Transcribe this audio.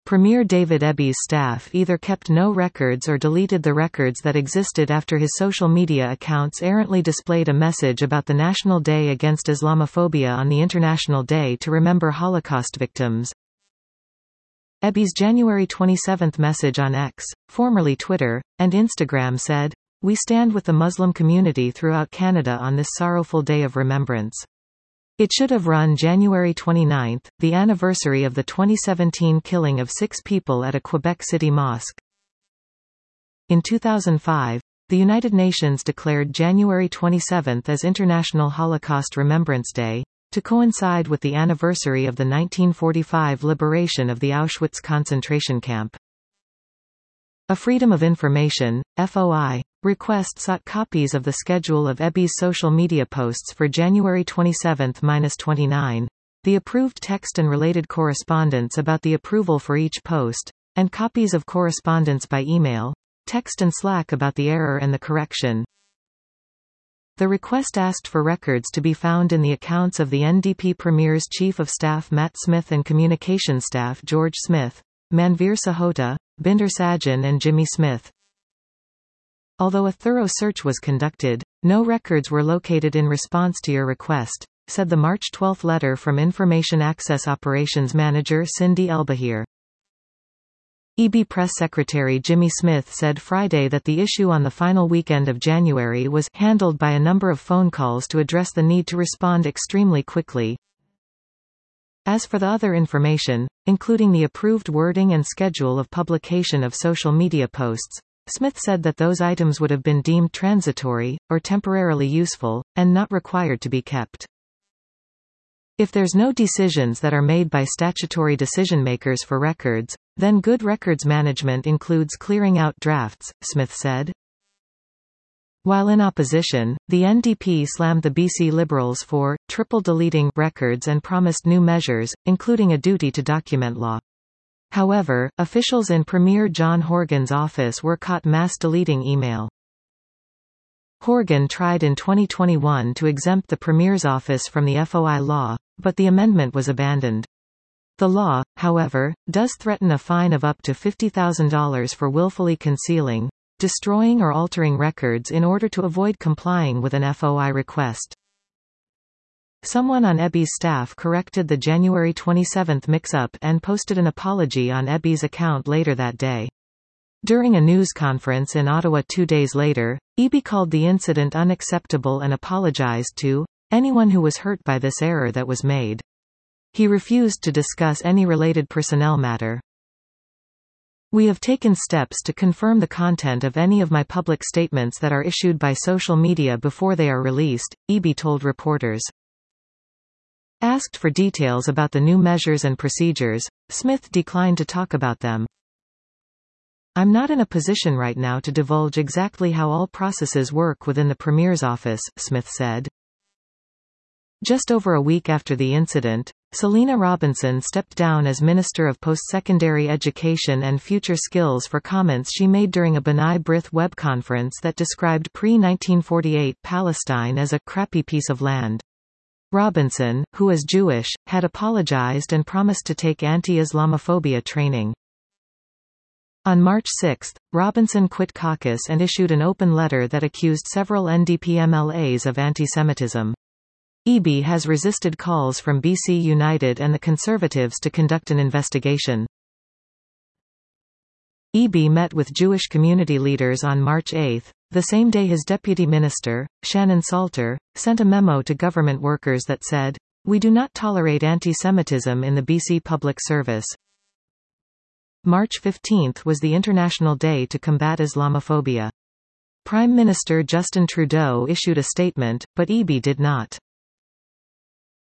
Premier David Eby's staff either kept no records or deleted the records that existed after his social media accounts errantly displayed a message about the National Day Against Islamophobia on the International Day to Remember Holocaust Victims. Eby's January 27 message on X, formerly Twitter, and Instagram said, "We stand with the Muslim community throughout Canada on this sorrowful day of remembrance." It should have run January 29, the anniversary of the 2017 killing of 6 people at a Quebec City mosque. In 2005, the United Nations declared January 27 as International Holocaust Remembrance Day, to coincide with the anniversary of the 1945 liberation of the Auschwitz concentration camp. A Freedom of Information (FOI) request sought copies of the schedule of Eby's social media posts for January 27–29, the approved text and related correspondence about the approval for each post, and copies of correspondence by email, text and Slack about the error and the correction. The request asked for records to be found in the accounts of the NDP Premier's Chief of Staff Matt Smith and Communications Staff George Smith, Manveer Sahota, Binder Sajan and Jimmy Smith. Although a thorough search was conducted, no records were located in response to your request, said the March 12 letter from Information Access Operations Manager Cindy Elbahir. EB Press Secretary Jimmy Smith said Friday that the issue on the final weekend of January was handled by a number of phone calls to address the need to respond extremely quickly. As for the other information, including the approved wording and schedule of publication of social media posts, Smith said that those items would have been deemed transitory, or temporarily useful, and not required to be kept. If there's no decisions that are made by statutory decision-makers for records, then good records management includes clearing out drafts, Smith said. While in opposition, the NDP slammed the BC Liberals for triple deleting records and promised new measures, including a duty to document law. However, officials in Premier John Horgan's office were caught mass deleting email. Horgan tried in 2021 to exempt the Premier's office from the FOI law, but the amendment was abandoned. The law, however, does threaten a fine of up to $50,000 for willfully concealing, destroying or altering records in order to avoid complying with an FOI request. Someone on Eby's staff corrected the January 27 mix-up and posted an apology on Eby's account later that day. During a news conference in Ottawa 2 days later, Eby called the incident unacceptable and apologized to anyone who was hurt by this error that was made. He refused to discuss any related personnel matter. "We have taken steps to confirm the content of any of my public statements that are issued by social media before they are released," Eby told reporters. Asked for details about the new measures and procedures, Smith declined to talk about them. "I'm not in a position right now to divulge exactly how all processes work within the Premier's office," Smith said. Just over a week after the incident, Selina Robinson stepped down as Minister of Post-Secondary Education and Future Skills for comments she made during a B'nai B'rith web conference that described pre-1948 Palestine as a crappy piece of land. Robinson, who is Jewish, had apologized and promised to take anti-Islamophobia training. On March 6, Robinson quit caucus and issued an open letter that accused several NDP MLAs of anti-Semitism. Eby has resisted calls from BC United and the Conservatives to conduct an investigation. Eby met with Jewish community leaders on March 8, the same day his deputy minister, Shannon Salter, sent a memo to government workers that said, "We do not tolerate anti-Semitism in the BC public service." March 15 was the International Day to Combat Islamophobia. Prime Minister Justin Trudeau issued a statement, but Eby did not.